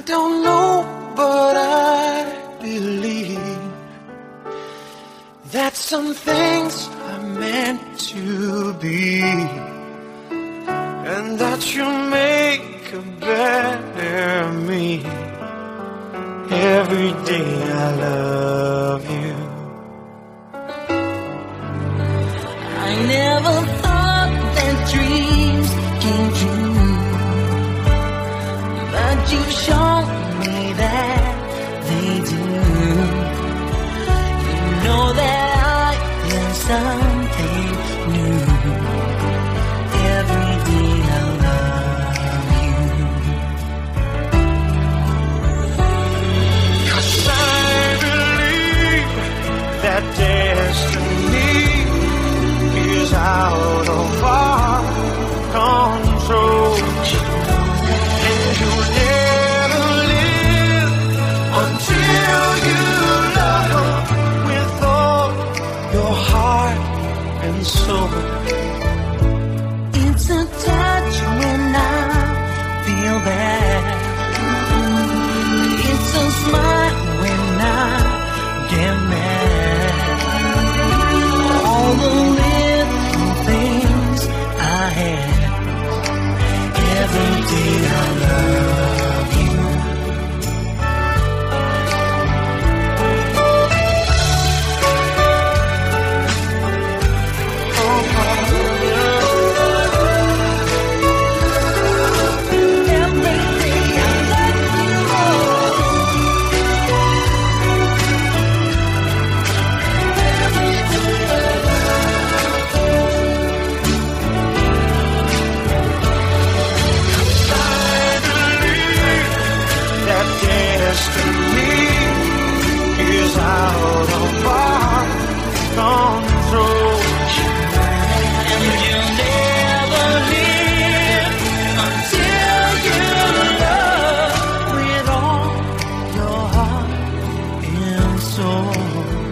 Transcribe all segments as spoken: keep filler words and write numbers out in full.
don't know, but I believe that some things are meant to be, and that you'll make a better me. Every day I love you. I never thought that dreams came true, but you've shown me that they do. You know that I am something new. Every day I love you. 'Cause I believe that destiny is out of our control, and you'll never live until you love with all your heart and soul. It's a touch when I feel bad. It's a smile when I get mad. All the little things I had. Every day I love you. Destiny is out of our control, And you'll never live until you love with all your heart and soul.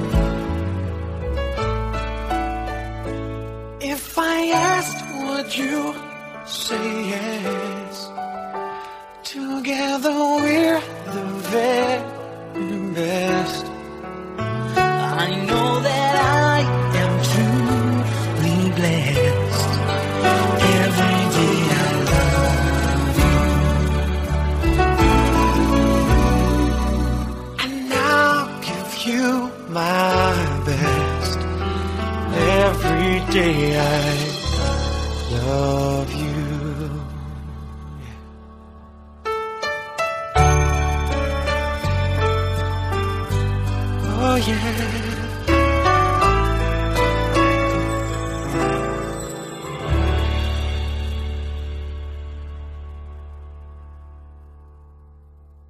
If I asked, would you say yes? Together we're the very best. I know that I am truly blessed. Every day I love you. And I'll give you my best. Every day I love you. Oh yeah.